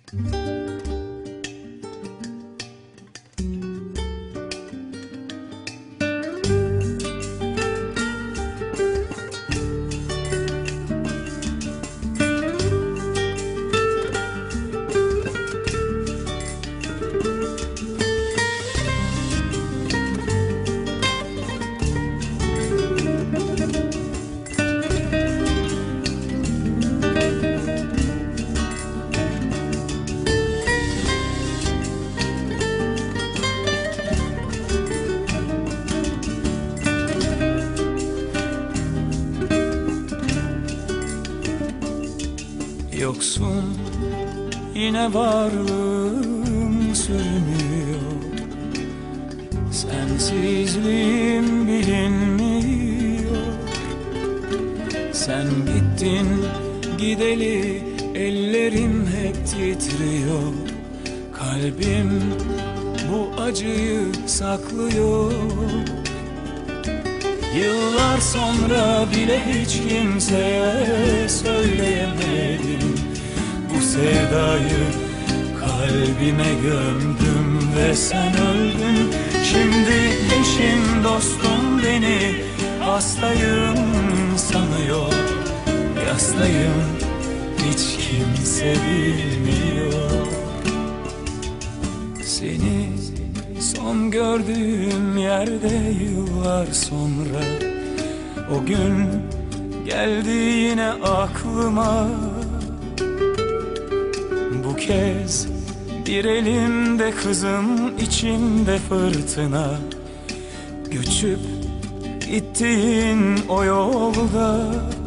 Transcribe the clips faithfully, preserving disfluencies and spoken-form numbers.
Yoksun yine varlığım sürünüyor, sensizliğim bilinmiyor. Sen gittin gideli ellerim hep titriyor, kalbim bu acıyı saklıyor. Yıllar sonra bile hiç kimseye söyleyemedim bu sevdayı, kalbime gömdüm ve sen öldün. Şimdi eşim dostum beni hastayım sanıyor, yastayım hiç kimse bilmiyor. Seni son gördüğüm yerde yıllar sonra, o gün geldi yine aklıma. Bu kez bir elimde kızım, içimde fırtına, göçüp gittiğin o yolda.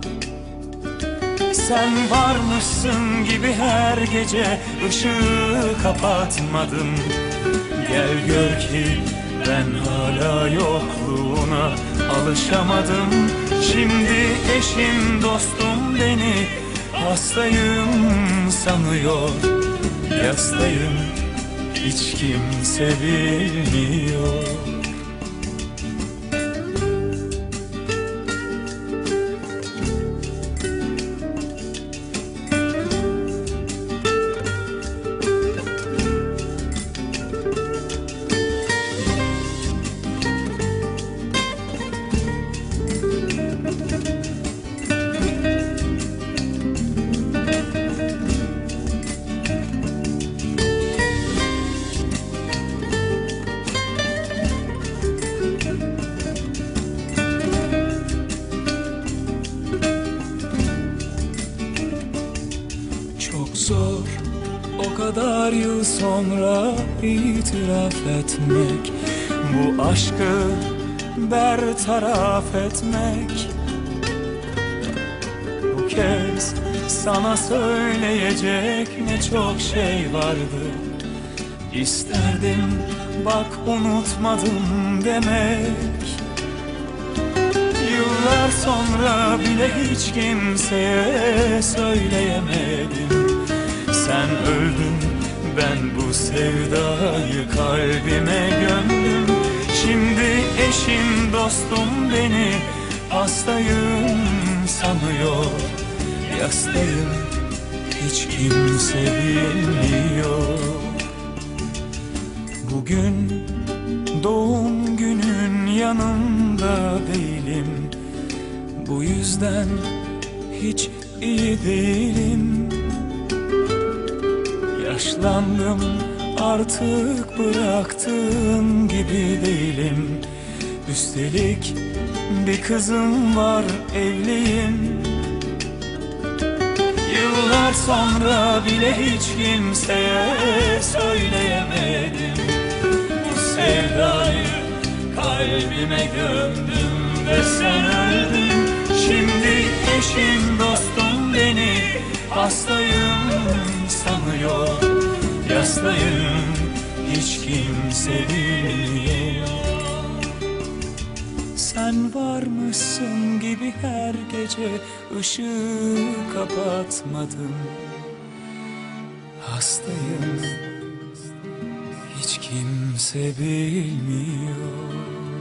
Sen varmışsın gibi her gece ışığı kapatmadım. Gel gör ki ben hala yokluğuna alışamadım. Şimdi eşim dostum beni hastayım sanıyor, yastayım hiç kimse bilmiyor. Zor o kadar yıl sonra itiraf etmek, bu aşkı bertaraf etmek. Bu kez sana söyleyecek ne çok şey vardı, İsterdim bak unutmadım demek. Yıllar sonra bile hiç kimseye söyleyemedim. Sen öldün, ben bu sevdayı kalbime gömdüm. Şimdi eşim dostum beni hastayım sanıyor, yastayım hiç kimse bilmiyor. Bugün doğum günün yanında değilim, bu yüzden hiç iyi değilim. Yaşlandım artık, bıraktığın gibi değilim. Üstelik bir kızım var, evliyim. Yıllar sonra bile hiç kimseye söyleyemedim. Bu sevdayı kalbime gömdüm ve sen öldün. Şimdi eşim dostum beni hastayım sanıyor, yastayım hiç kimse bilmiyor. Sen varmışsın gibi her gece ışığı kapatmadım. Hastayım hiç kimse bilmiyor.